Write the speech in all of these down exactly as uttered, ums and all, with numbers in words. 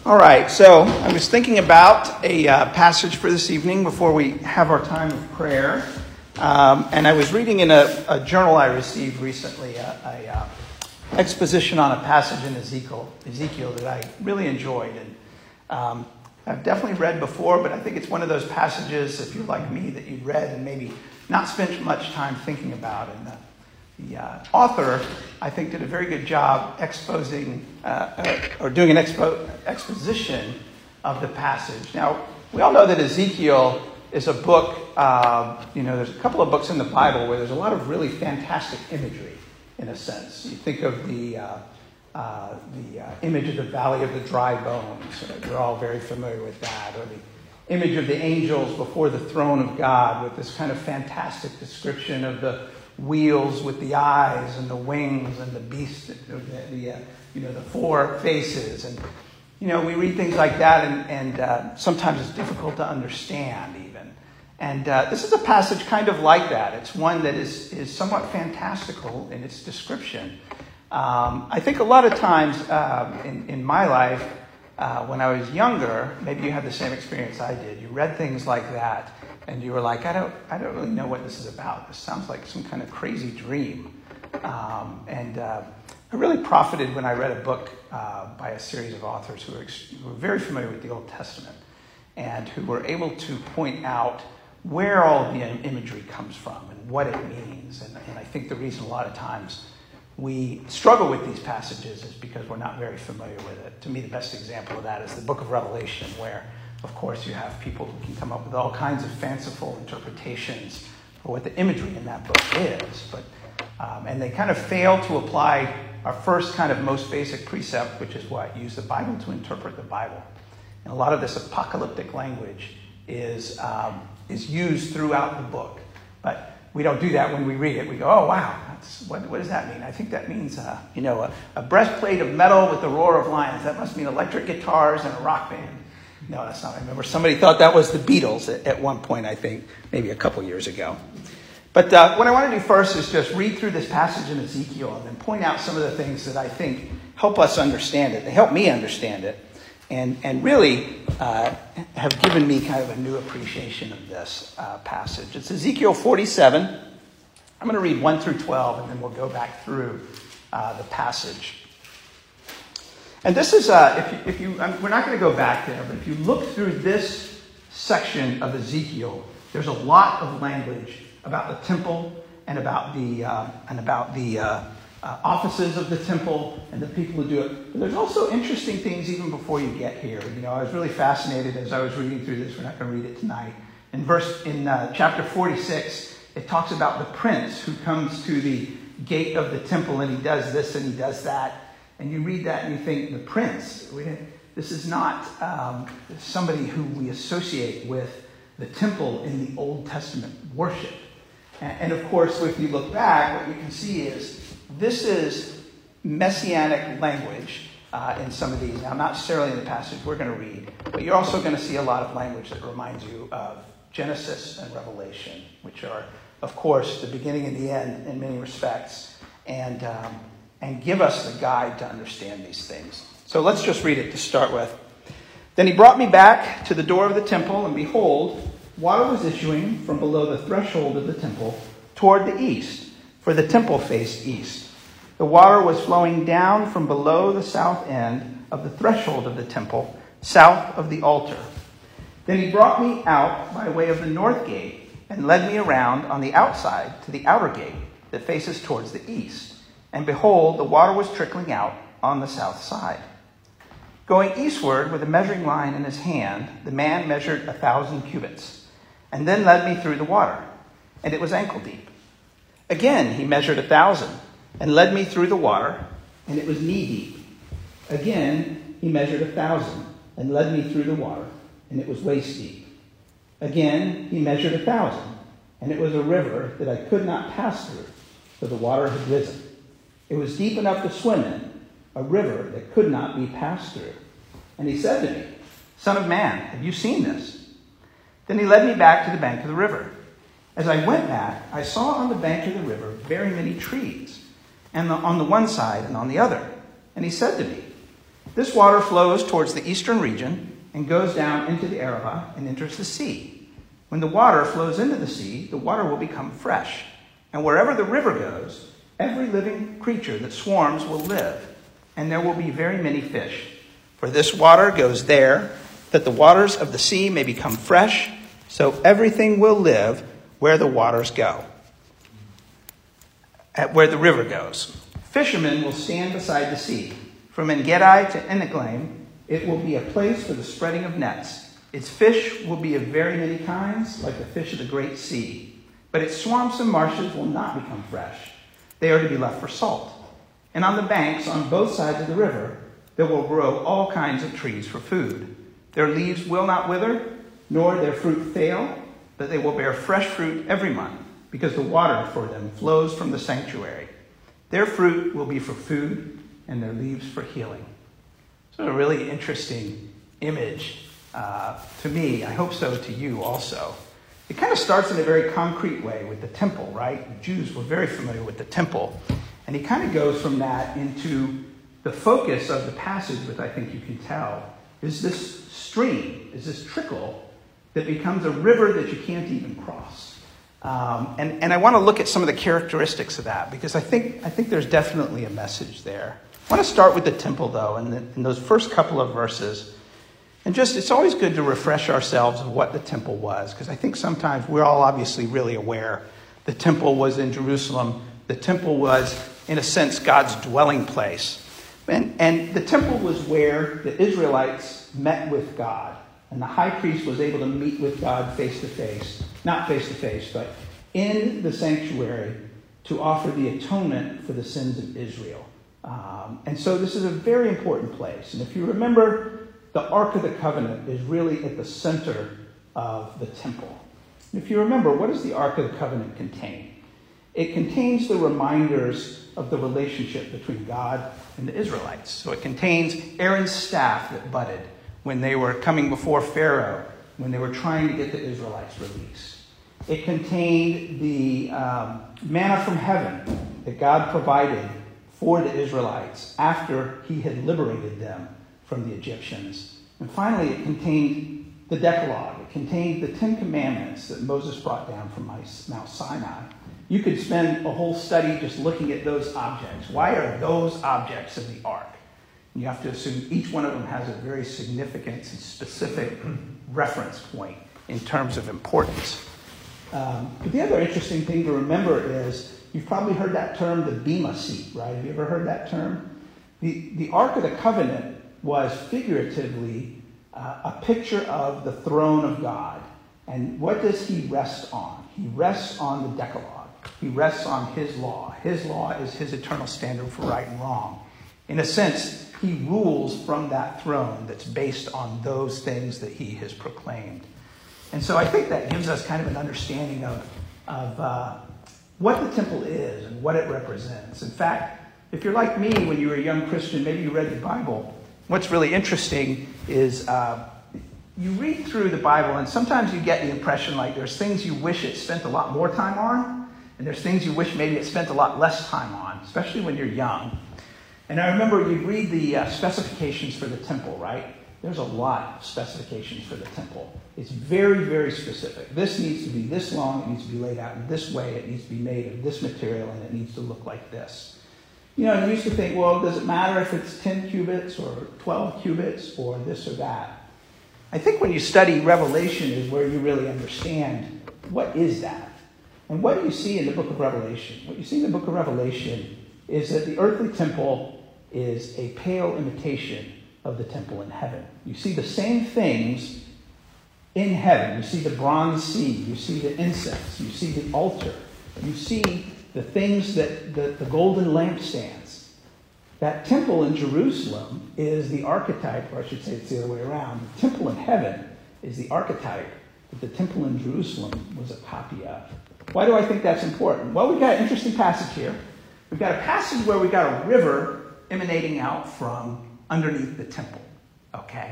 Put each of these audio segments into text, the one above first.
All right, so I was thinking about a uh, passage for this evening before we have our time of prayer. Um, and I was reading in a, a journal I received recently, a, a uh, exposition on a passage in Ezekiel, Ezekiel that I really enjoyed. And um, I've definitely read before, but I think it's one of those passages, if you're like me, that you'd read and maybe not spent much time thinking about. And the, the uh, author, I think, did a very good job exposing uh, uh, or doing an expo- exposition of the passage. Now, we all know that Ezekiel is a book, uh, you know, there's a couple of books in the Bible where there's a lot of really fantastic imagery, in a sense. You think of the uh, uh, the uh, image of the Valley of the Dry Bones. We're all very familiar with that. Or the image of the angels before the throne of God with this kind of fantastic description of the wheels with the eyes and the wings and the beast, the, the uh, you know, the four faces. And, you know, we read things like that and, and uh, sometimes it's difficult to understand even. And uh, this is a passage kind of like that. It's one that is, is somewhat fantastical in its description. Um, I think a lot of times uh, in, in my life, uh, when I was younger, maybe you had the same experience I did. You read things like that and you were like, I don't I don't really know what this is about. This sounds like some kind of crazy dream. Um, and uh, I really profited when I read a book uh, by a series of authors who were, ex- who were very familiar with the Old Testament and who were able to point out where all of the imagery comes from and what it means. And, and I think the reason a lot of times we struggle with these passages is because we're not very familiar with it. To me, the best example of that is the book of Revelation, where, of course, you have people who can come up with all kinds of fanciful interpretations for what the imagery in that book is. But um, and they kind of fail to apply our first kind of most basic precept, which is what? Use the Bible to interpret the Bible. And a lot of this apocalyptic language is um, is used throughout the book. But we don't do that when we read it. We go, oh, wow, that's, what, what does that mean? I think that means, uh, you know, a, a breastplate of metal with the roar of lions. That must mean electric guitars and a rock band. No, that's not. I remember somebody thought that was the Beatles at, at one point, I think, maybe a couple years ago. But uh, what I want to do first is just read through this passage in Ezekiel and then point out some of the things that I think help us understand it. They help me understand it and, and really uh, have given me kind of a new appreciation of this uh, passage. It's Ezekiel forty-seven. I'm going to read one through twelve and then we'll go back through uh, the passage. And this is, uh, if you, if you um, we're not going to go back there, but if you look through this section of Ezekiel, there's a lot of language about the temple and about the uh, and about the uh, uh, offices of the temple and the people who do it. But there's also interesting things even before you get here. You know, I was really fascinated as I was reading through this. We're not going to read it tonight. In verse in uh, chapter forty-six, it talks about the prince who comes to the gate of the temple and he does this and he does that. And you read that and you think, the prince, we, this is not um, somebody who we associate with the temple in the Old Testament worship. And, and of course, if you look back, what you can see is this is messianic language uh, in some of these. Now, not necessarily in the passage we're going to read, but you're also going to see a lot of language that reminds you of Genesis and Revelation, which are, of course, the beginning and the end in many respects. And... Um, and give us the guide to understand these things. So let's just read it to start with. Then he brought me back to the door of the temple, and behold, water was issuing from below the threshold of the temple toward the east, for the temple faced east. The water was flowing down from below the south end of the threshold of the temple, south of the altar. Then he brought me out by way of the north gate, and led me around on the outside to the outer gate that faces towards the east. And behold, the water was trickling out on the south side. Going eastward with a measuring line in his hand, the man measured a thousand cubits, and then led me through the water, and it was ankle deep. Again he measured a thousand, and led me through the water, and it was knee deep. Again he measured a thousand, and led me through the water, and it was waist deep. Again he measured a thousand, and it was a river that I could not pass through, for the water had risen. It was deep enough to swim in, a river that could not be passed through. And he said to me, Son of man, have you seen this? Then he led me back to the bank of the river. As I went back, I saw on the bank of the river very many trees, and on the one side and on the other. And he said to me, This water flows towards the eastern region and goes down into the Arabah and enters the sea. When the water flows into the sea, the water will become fresh. And wherever the river goes, every living creature that swarms will live, and there will be very many fish. For this water goes there, that the waters of the sea may become fresh, so everything will live where the waters go, at where the river goes. Fishermen will stand beside the sea. From En-gedi to Eneglaim, it will be a place for the spreading of nets. Its fish will be of very many kinds, like the fish of the great sea. But its swamps and marshes will not become fresh. They are to be left for salt. And on the banks, on both sides of the river, there will grow all kinds of trees for food. Their leaves will not wither, nor their fruit fail, but they will bear fresh fruit every month, because the water for them flows from the sanctuary. Their fruit will be for food, and their leaves for healing. So a really interesting image uh, to me. I hope so to you also. It kind of starts in a very concrete way with the temple, right? The Jews were very familiar with the temple. And he kind of goes from that into the focus of the passage, which I think you can tell, is this stream, is this trickle that becomes a river that you can't even cross. Um, and, and I want to look at some of the characteristics of that, because I think I think there's definitely a message there. I want to start with the temple, though, in, the, in those first couple of verses. And just, it's always good to refresh ourselves of what the temple was, because I think sometimes we're all obviously really aware the temple was in Jerusalem. The temple was, in a sense, God's dwelling place. And, and the temple was where the Israelites met with God. And the high priest was able to meet with God face to face. Not face to face, but in the sanctuary to offer the atonement for the sins of Israel. Um, and so this is a very important place. And if you remember, the Ark of the Covenant is really at the center of the temple. And if you remember, what does the Ark of the Covenant contain? It contains the reminders of the relationship between God and the Israelites. So it contains Aaron's staff that budded when they were coming before Pharaoh, when they were trying to get the Israelites released. It contained the um, manna from heaven that God provided for the Israelites after he had liberated them from the Egyptians. And finally, it contained the Decalogue. It contained the Ten Commandments that Moses brought down from Mount Sinai. You could spend a whole study just looking at those objects. Why are those objects in the ark? And you have to assume each one of them has a very significant and specific reference point in terms of importance. Um, but the other interesting thing to remember is, you've probably heard that term, the Bema seat, right? Have you ever heard that term? The, the Ark of the Covenant was figuratively uh, a picture of the throne of God. And what does he rest on? He rests on the Decalogue. He rests on his law. His law is his eternal standard for right and wrong. In a sense, he rules from that throne that's based on those things that he has proclaimed. And so I think that gives us kind of an understanding of, of uh, what the temple is and what it represents. In fact, if you're like me, when you were a young Christian, maybe you read the Bible, what's really interesting is uh, you read through the Bible, and sometimes you get the impression like there's things you wish it spent a lot more time on, and there's things you wish maybe it spent a lot less time on, especially when you're young. And I remember you read the uh, specifications for the temple, right? There's a lot of specifications for the temple. It's very, very specific. This needs to be this long. It needs to be laid out in this way. It needs to be made of this material, and it needs to look like this. You know, you used to think, well, does it matter if it's ten cubits or twelve cubits or this or that? I think when you study Revelation is where you really understand what is that. And what do you see in the book of Revelation? What you see in the book of Revelation is that the earthly temple is a pale imitation of the temple in heaven. You see the same things in heaven. You see the bronze sea. You see the incense. You see the altar. You see the things that the, the golden lampstands. That temple in Jerusalem is the archetype, or I should say it's the other way around. The temple in heaven is the archetype that the temple in Jerusalem was a copy of. Why do I think that's important? Well, we've got an interesting passage here. We've got a passage where we've got a river emanating out from underneath the temple. Okay?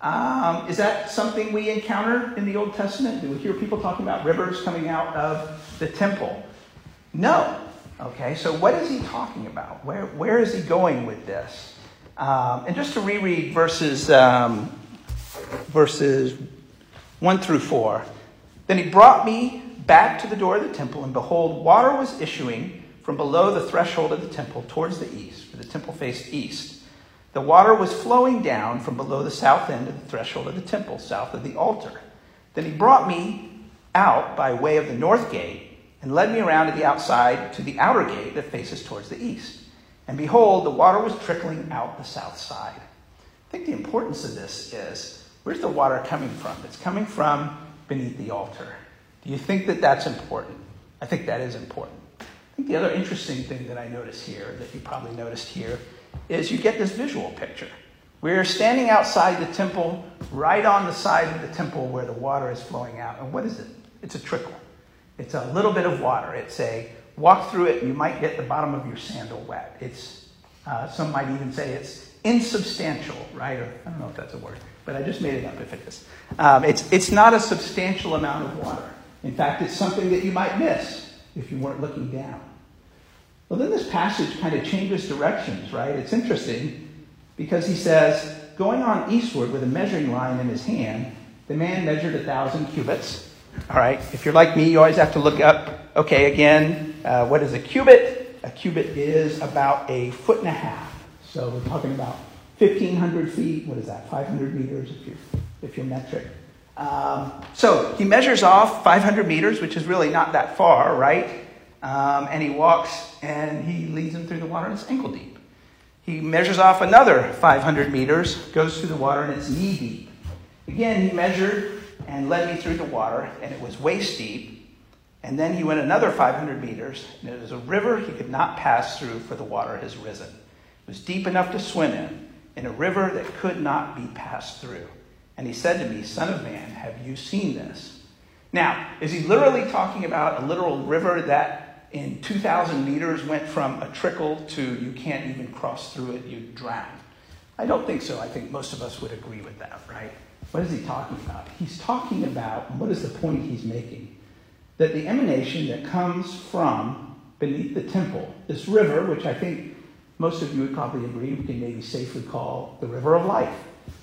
Um, is that something we encounter in the Old Testament? Do we hear people talking about rivers coming out of the temple? No. Okay, so what is he talking about? Where, where is he going with this? Um, and just to reread verses, um, verses one through four. Then he brought me back to the door of the temple, and behold, water was issuing from below the threshold of the temple towards the east, for the temple faced east. The water was flowing down from below the south end of the threshold of the temple, south of the altar. Then he brought me out by way of the north gate, and led me around to the outside to the outer gate that faces towards the east. And behold, the water was trickling out the south side. I think the importance of this is, where's the water coming from? It's coming from beneath the altar. Do you think that that's important? I think that is important. I think the other interesting thing that I notice here, that you probably noticed here, is you get this visual picture. We're standing outside the temple, right on the side of the temple where the water is flowing out. And what is it? It's a trickle. It's a little bit of water. It's a walk through it, and you might get the bottom of your sandal wet. It's uh, some might even say it's insubstantial, right? Or I don't know if that's a word, but I just made it up if it is. Um, it's it's not a substantial amount of water. In fact, it's something that you might miss if you weren't looking down. Well, then this passage kind of changes directions, right? It's interesting because he says, going on eastward with a measuring line in his hand, the man measured a thousand cubits. All right, if you're like me, you always have to look up, okay, again, uh, what is a cubit? A cubit is about a foot and a half. So we're talking about fifteen hundred feet. What is that, five hundred meters if you're, if you're metric. Um, so he measures off five hundred meters, which is really not that far, right? Um, and he walks and he leads him through the water and it's ankle deep. He measures off another five hundred meters, goes through the water and it's knee deep. Again, he measured and led me through the water, and it was waist deep. And then he went another five hundred meters, and it was a river he could not pass through, for the water has risen. It was deep enough to swim in, in a river that could not be passed through. And he said to me, Son of man, have you seen this? Now, is he literally talking about a literal river that in two thousand meters went from a trickle to you can't even cross through it, you drown? I don't think so. I think most of us would agree with that, right? What is he talking about? He's talking about, what is the point he's making? That the emanation that comes from beneath the temple, this river, which I think most of you would probably agree we can maybe safely call the river of life.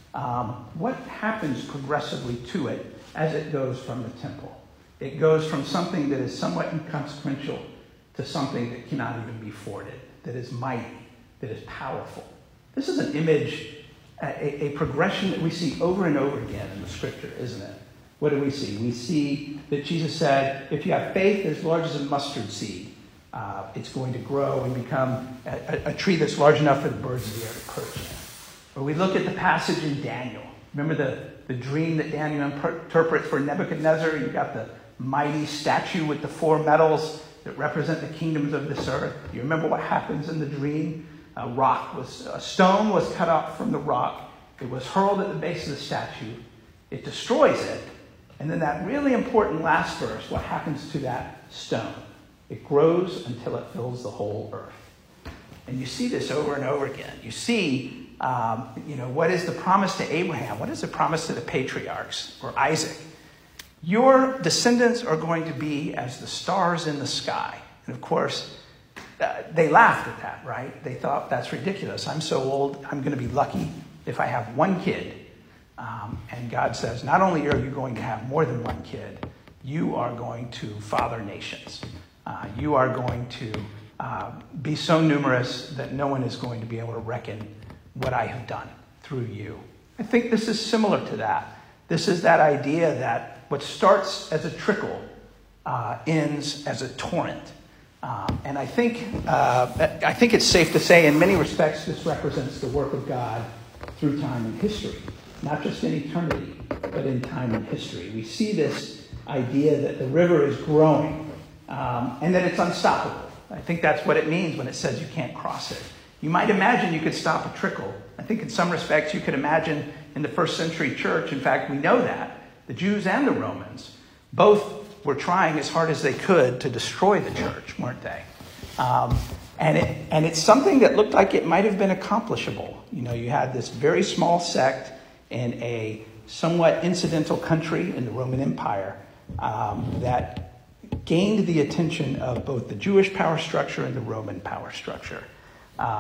Um, what happens progressively to it as it goes from the temple? It goes from something that is somewhat inconsequential to something that cannot even be forded, that is mighty, that is powerful. This is an image, a, a progression that we see over and over again in the scripture, isn't it? What do we see? We see that Jesus said, if you have faith as large as a mustard seed, uh, it's going to grow and become a, a tree that's large enough for the birds of the air to perch in. Or we look at the passage in Daniel. Remember the, the dream that Daniel interprets for Nebuchadnezzar? You've got the mighty statue with the four metals that represent the kingdoms of this earth. You remember what happens in the dream? A rock was, a stone was cut up from the rock. It was hurled at the base of the statue. It destroys it. And then that really important last verse, what happens to that stone? It grows until it fills the whole earth. And you see this over and over again. You see, um, you know, what is the promise to Abraham? What is the promise to the patriarchs or Isaac? Your descendants are going to be as the stars in the sky. And of course, uh, they laughed at that, right? They thought, that's ridiculous. I'm so old, I'm going to be lucky if I have one kid. Um, and God says, not only are you going to have more than one kid, you are going to father nations. Uh, you are going to uh, be so numerous that no one is going to be able to reckon what I have done through you. I think this is similar to that. This is that idea that what starts as a trickle uh, ends as a torrent. Um, and I think uh, I think it's safe to say, in many respects, this represents the work of God through time and history. Not just in eternity, but in time and history. We see this idea that the river is growing um, and that it's unstoppable. I think that's what it means when it says you can't cross it. You might imagine you could stop a trickle. I think in some respects you could imagine in the first century church, in fact, we know that, the Jews and the Romans both were trying as hard as they could to destroy the church, weren't they? Um, and it and it's something that looked like it might have been accomplishable. You know, you had this very small sect in a somewhat incidental country in the Roman Empire um, that gained the attention of both the Jewish power structure and the Roman power structure. Um,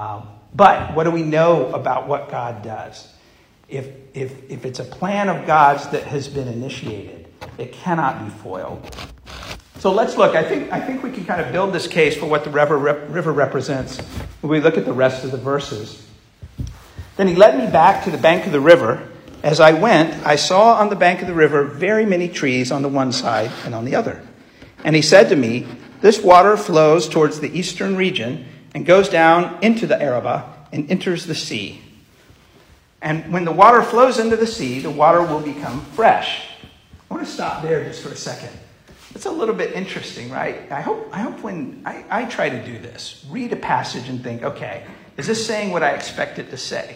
but what do we know about what God does? If, if, if it's a plan of God's that has been initiated, it cannot be foiled. So let's look. I think, I think we can kind of build this case for what the river, river represents when we look at the rest of the verses. Then he led me back to the bank of the river. As I went, I saw on the bank of the river very many trees on the one side and on the other. And he said to me, this water flows towards the eastern region and goes down into the Arabah and enters the sea. And when the water flows into the sea, the water will become fresh. I want to stop there just for a second. It's a little bit interesting, right? I hope I hope when I, I try to do this, read a passage and think, okay, is this saying what I expect it to say?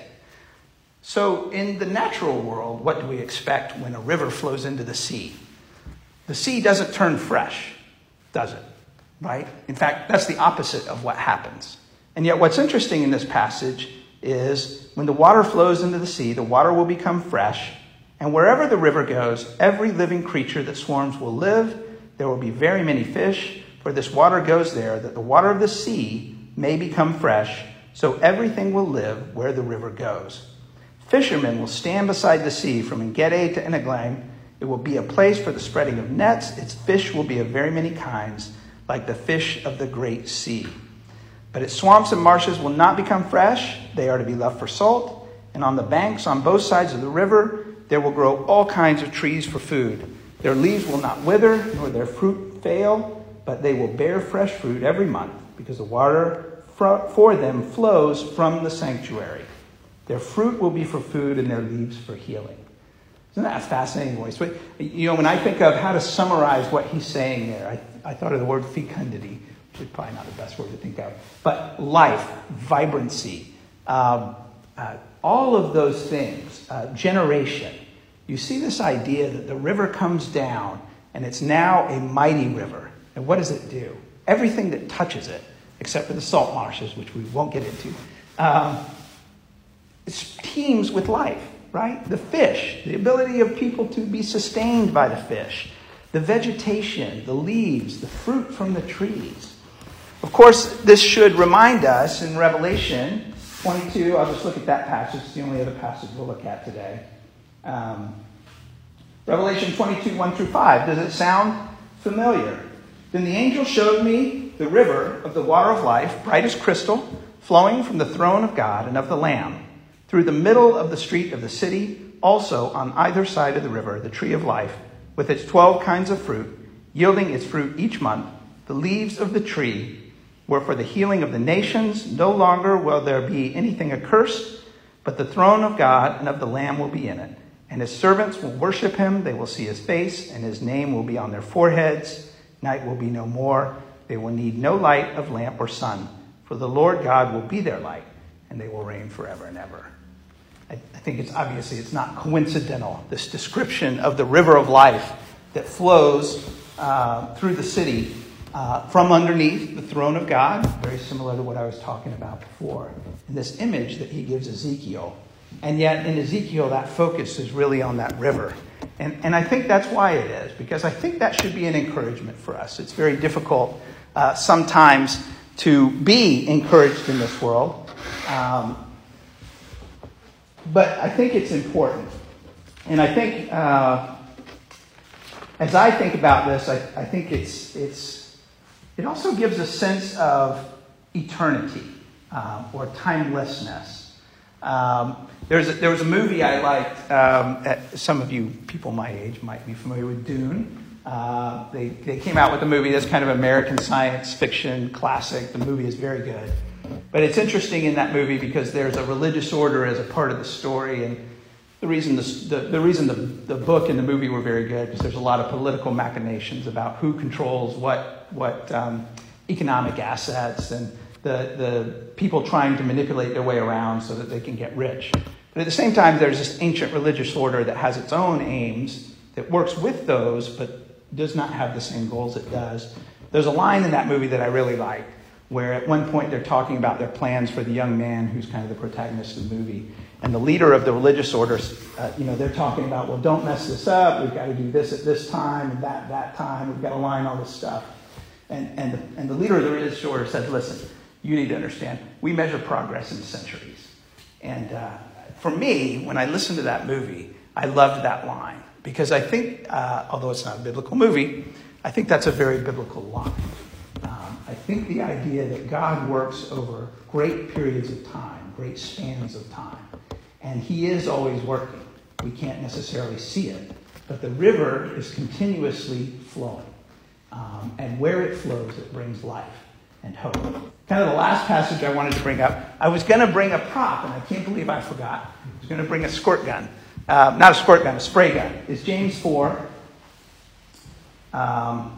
So in the natural world, what do we expect when a river flows into the sea? The sea doesn't turn fresh, does it? Right? In fact, that's the opposite of what happens. And yet what's interesting in this passage is when the water flows into the sea, the water will become fresh. And wherever the river goes, every living creature that swarms will live. There will be very many fish, for this water goes there, that the water of the sea may become fresh, so everything will live where the river goes. Fishermen will stand beside the sea from Engedi to Eneglaim. It will be a place for the spreading of nets. Its fish will be of very many kinds, like the fish of the great sea. But its swamps and marshes will not become fresh. They are to be left for salt. And on the banks, on both sides of the river, there will grow all kinds of trees for food. Their leaves will not wither, nor their fruit fail, but they will bear fresh fruit every month, because the water for them flows from the sanctuary. Their fruit will be for food, and their leaves for healing. Isn't that a fascinating voice? You know, when I think of how to summarize what he's saying there, I, I thought of the word fecundity, which is probably not the best word to think of. But life, vibrancy, um, uh, all of those things, uh, generation. You see this idea that the river comes down and it's now a mighty river. And what does it do? Everything that touches it, except for the salt marshes, which we won't get into, um, it teems with life, right? The fish, the ability of people to be sustained by the fish, the vegetation, the leaves, the fruit from the trees. Of course, this should remind us in Revelation twenty-two, I'll just look at that passage, it's the only other passage we'll look at today. Um, Revelation twenty-two, one through five. Does it sound familiar? Then the angel showed me the river of the water of life, bright as crystal, flowing from the throne of God and of the Lamb, through the middle of the street of the city, also on either side of the river, the tree of life, with its twelve kinds of fruit, yielding its fruit each month. The leaves of the tree were for the healing of the nations. No longer will there be anything accursed, but the throne of God and of the Lamb will be in it. And his servants will worship him. They will see his face, and his name will be on their foreheads. Night will be no more. They will need no light of lamp or sun, for the Lord God will be their light, and they will reign forever and ever. I, I think it's obviously it's not coincidental, this description of the river of life that flows uh, through the city uh, from underneath the throne of God, very similar to what I was talking about before, in this image that he gives Ezekiel. And yet in Ezekiel, that focus is really on that river. And, and I think that's why it is, because I think that should be an encouragement for us. It's very difficult uh, sometimes to be encouraged in this world. Um, but I think it's important. And I think, uh, as I think about this, I, I think it's it's it also gives a sense of eternity uh, or timelessness. Um, there's a, there was a movie I liked. Um, at, some of you people my age might be familiar with Dune. Uh, they they came out with a movie that's kind of American science fiction classic. The movie is very good, but it's interesting in that movie because there's a religious order as a part of the story, and the reason the the, the reason the the book and the movie were very good because there's a lot of political machinations about who controls what what um, economic assets and the the people trying to manipulate their way around so that they can get rich. But at the same time, there's this ancient religious order that has its own aims, that works with those, but does not have the same goals it does. There's a line in that movie that I really like, where at one point they're talking about their plans for the young man who's kind of the protagonist of the movie. And the leader of the religious order, uh, you know, they're talking about, well, don't mess this up. We've got to do this at this time and that that time. We've got to line all this stuff. And and the, and the leader of the religious order says, listen, you need to understand, we measure progress in centuries. And uh, for me, when I listened to that movie, I loved that line. Because I think, uh, although it's not a biblical movie, I think that's a very biblical line. Um, I think the idea that God works over great periods of time, great spans of time, and he is always working. We can't necessarily see it, but the river is continuously flowing. Um, and where it flows, it brings life and hope. Kind of the last passage I wanted to bring up, I was going to bring a prop, and I can't believe I forgot. I was going to bring a squirt gun. Uh, not a squirt gun, a spray gun. It's James four. Um,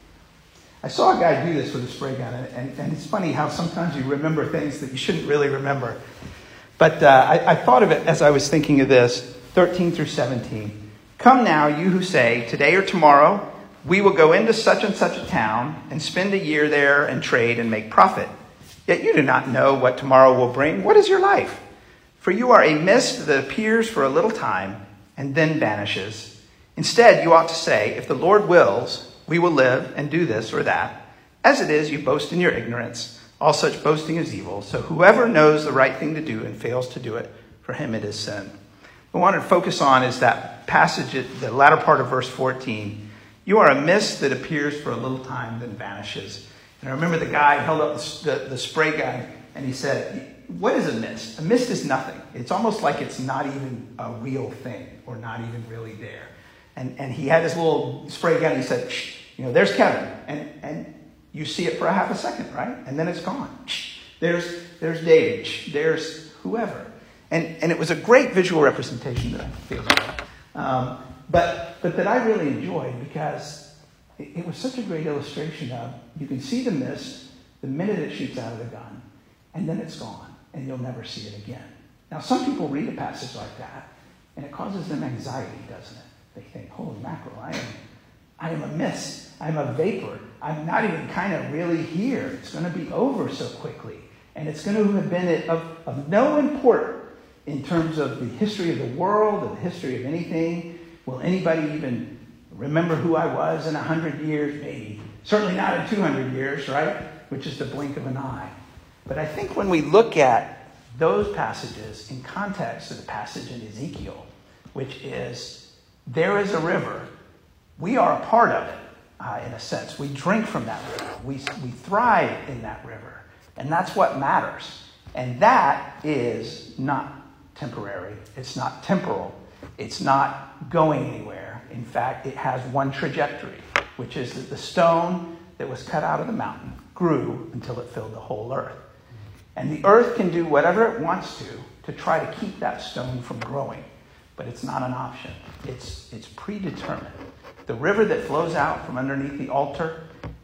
I saw a guy do this with a spray gun, and, and, and it's funny how sometimes you remember things that you shouldn't really remember. But uh, I, I thought of it as I was thinking of this, thirteen through seventeen. Come now, you who say, today or tomorrow, we will go into such and such a town and spend a year there and trade and make profit. Yet you do not know what tomorrow will bring. What is your life? For you are a mist that appears for a little time and then vanishes. Instead, you ought to say, if the Lord wills, we will live and do this or that. As it is, you boast in your ignorance. All such boasting is evil. So whoever knows the right thing to do and fails to do it, for him it is sin. What I want to focus on is that passage at the latter part of verse fourteen. You are a mist that appears for a little time, then vanishes. And I remember the guy held up the, the, the spray gun, and he said, what is a mist? A mist is nothing. It's almost like it's not even a real thing, or not even really there. And and he had his little spray gun, and he said, shh, you know, there's Kevin. And and you see it for a half a second, right? And then it's gone. Shh, there's there's David. Shh, there's whoever. And and it was a great visual representation that I feel like. Um, but but that I really enjoyed, because it, it was such a great illustration of, you can see the mist the minute it shoots out of the gun, and then it's gone, and you'll never see it again. Now, some people read a passage like that, and it causes them anxiety, doesn't it? They think, holy mackerel, I am, I am a mist. I'm a vapor. I'm not even kind of really here. It's going to be over so quickly. And it's going to have been of, of no import in terms of the history of the world, or the history of anything. Will anybody even remember who I was in a hundred years? Maybe. Certainly not in two hundred years, right? Which is the blink of an eye. But I think when we look at those passages in context of the passage in Ezekiel, which is, there is a river, we are a part of it, uh, in a sense. We drink from that river. We, we thrive in that river. And that's what matters. And that is not temporary. It's not temporal. It's not going anywhere. In fact, it has one trajectory, which is that the stone that was cut out of the mountain grew until it filled the whole earth. And the earth can do whatever it wants to to try to keep that stone from growing. But it's not an option. It's, it's predetermined. The river that flows out from underneath the altar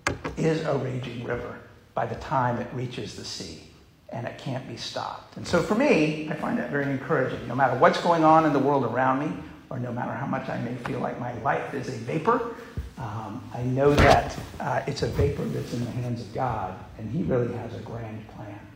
is a raging river by the time it reaches the sea. And it can't be stopped. And so for me, I find that very encouraging. No matter what's going on in the world around me, or no matter how much I may feel like my life is a vapor, um, I know that uh, it's a vapor that's in the hands of God, and he really has a grand plan.